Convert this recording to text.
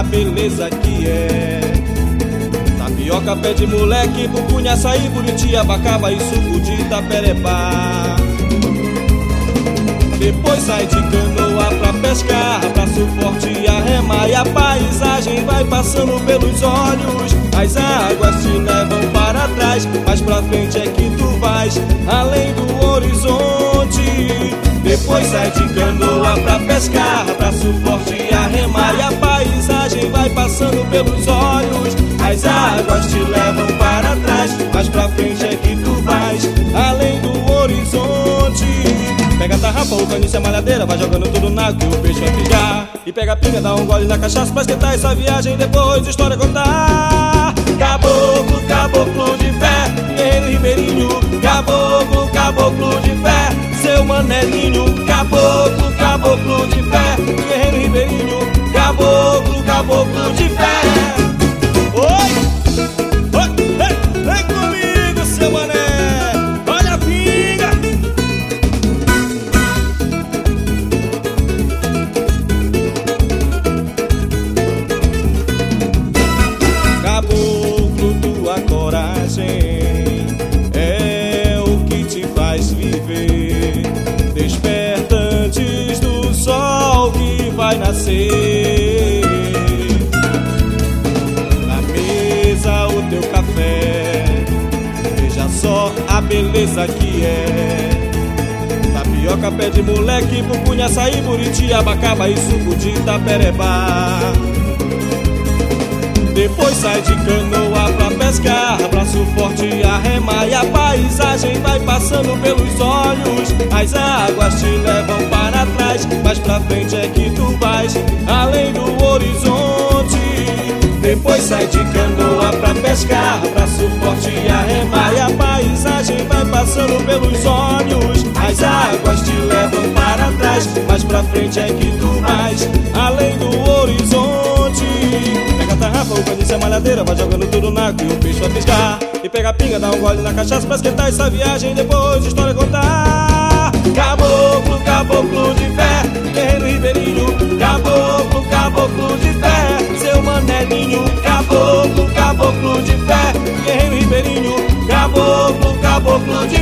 a beleza que é. Tapioca, pé de moleque, pupunha, açaí, buriti, abacaba e suco de Itaperebá. Depois sai de canoa pra pescar, braço forte a remar, e a paisagem vai passando pelos olhos. As águas te levam para trás, mais pra frente é que tu vais, além do horizonte. Depois sai de canoa pra pescar, braço forte a remar, e a paisagem vai passando pelos olhos. As águas te levam para trás, mais pra frente é que tu vais, além do horizonte. Pega a tarrafa, o caniço e a malhadeira, vai jogando tudo na água que o peixe vai pisar. E pega a pinga, dá um gole na cachaça pra esquentar essa viagem, depois história contar. Caboclo, caboclo de fé, guerreiro ribeirinho. Caboclo, caboclo de fé, seu manelinho. Caboclo, caboclo de fé, guerreiro ribeirinho. Caboclo, caboclo de fé. Oi, oi, vem comigo, seu mané. Olha a pinga. Caboclo, tua coragem é o que te faz viver. Desperta antes do sol que vai nascer. Na mesa o teu café, veja só a beleza que é. Tapioca, pé de moleque, pupunha, açaí, buriti, abacaba e suco de Itaperebá. Depois sai de canoa pra pescar, braço forte a remar, e a paisagem vai passando pelos olhos. As águas te levam para trás, mais pra frente é que tu vais, além do horizonte. Depois sai de canoa pra pescar, braço forte a remar, e a paisagem vai passando pelos olhos. As águas te levam para trás, mais pra frente é que tu vais, além do horizonte. Pega a tarrafa, o caniço e a malhadeira, vai jogando tudo na água e o peixe vai piscar. E pega a pinga, dá um gole na cachaça pra esquentar essa viagem, depois história contar. Caboclo, caboclo de fé, guerreiro ribeirinho. Caboclo, caboclo de fé, seu manelinho. Caboclo, caboclo de fé, guerreiro ribeirinho. Caboclo, caboclo de